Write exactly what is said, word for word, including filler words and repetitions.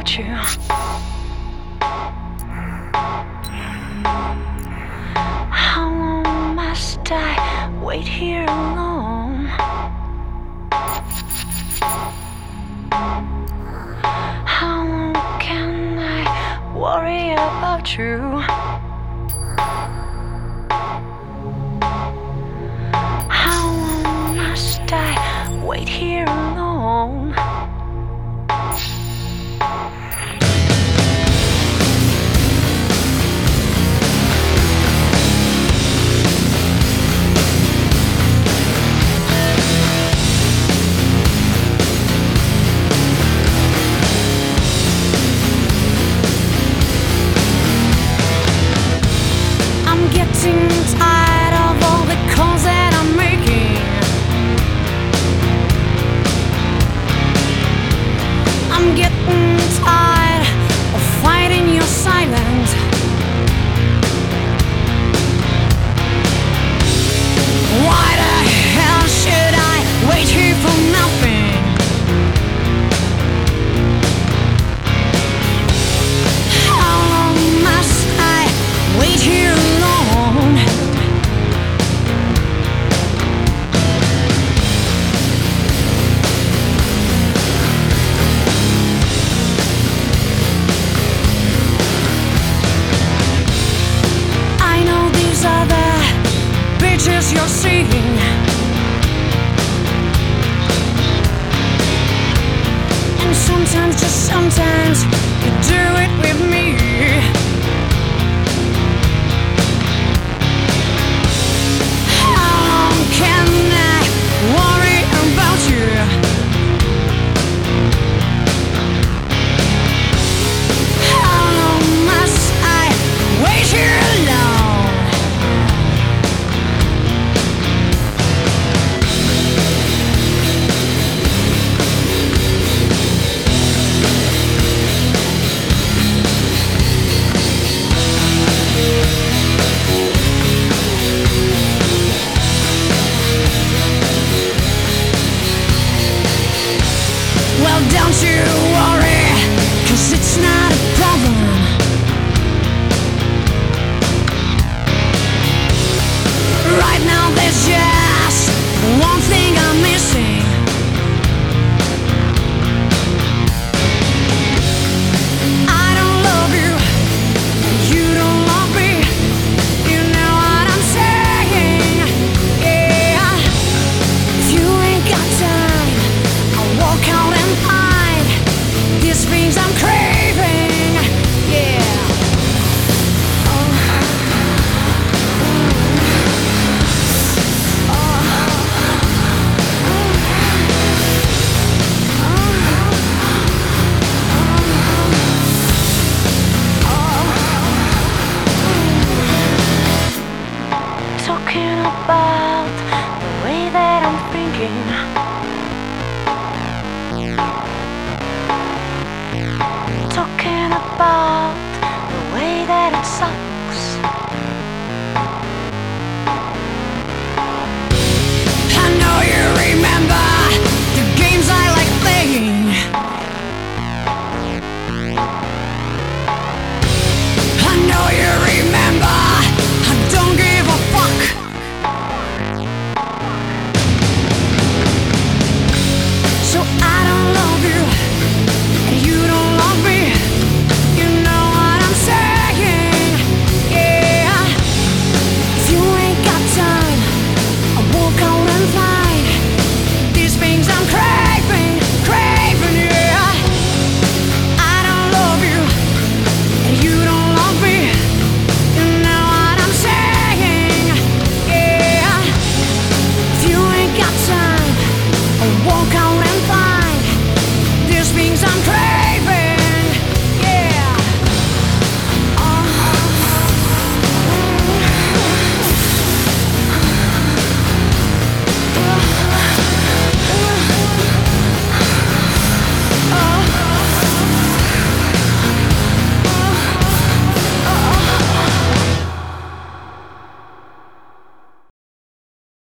about you. How long must I wait here alone? How long can I worry about you? How long must I wait here alone? I'm getting tired of all the calls that I'm making. I'm getting tired of fighting your silence. Why the hell should I wait here for nothing? How long must I wait here alone? I know these are the bitches you're seeing. And sometimes, just sometimes, you do it with me. How long can I worry about you? How long must I wait here alone? Well, don't you worry, 'cause it's not a problem. Right now there's just one thing I'm missing. I don't love you, you don't love me. You know what I'm saying? Yeah. If you ain't got time, I'll walk out and hide these things I'm craving. Yeah. Oh. Talking about the way that I'm thinking.